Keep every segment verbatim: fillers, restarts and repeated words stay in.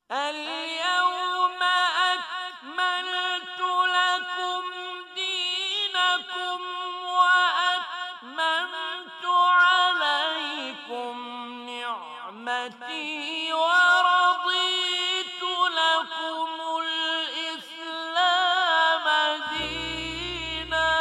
اليوم أكملت لكم دينكم وأتممت عليكم نعمتي ورضيت لكم الإسلام دینا.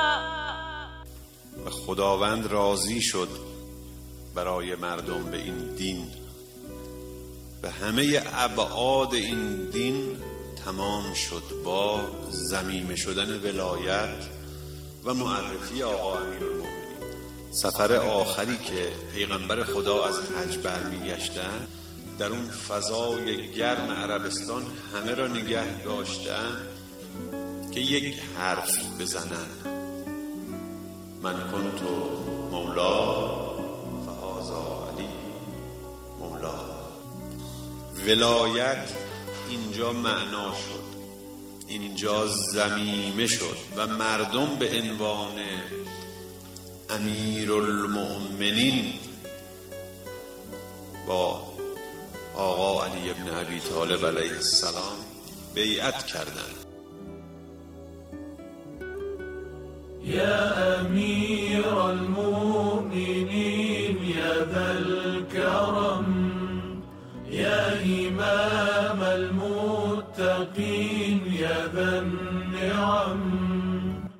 و خداوند راضی شد برای مردم به این دین و همه ابعاد این دین تمام شد با ضمیمه شدن ولایت و معرفی آقا امیرالمومنین. سفر آخری که پیغمبر خدا از حج برمیگشتن، در اون فضای گرم عربستان همه را نگه داشتن که یک حرف بزنن: من کنت مولا فهذا علی مولا. ولایت اینجا معنا شد، اینجا ضمیمه شد و مردم به عنوان امیرالمؤمنین با آقا علی ابن ابی طالب علیه السلام بیعت کردند. يا أمير المؤمنين يا ذا الكرم يا إمام المتقين يا ذا النعم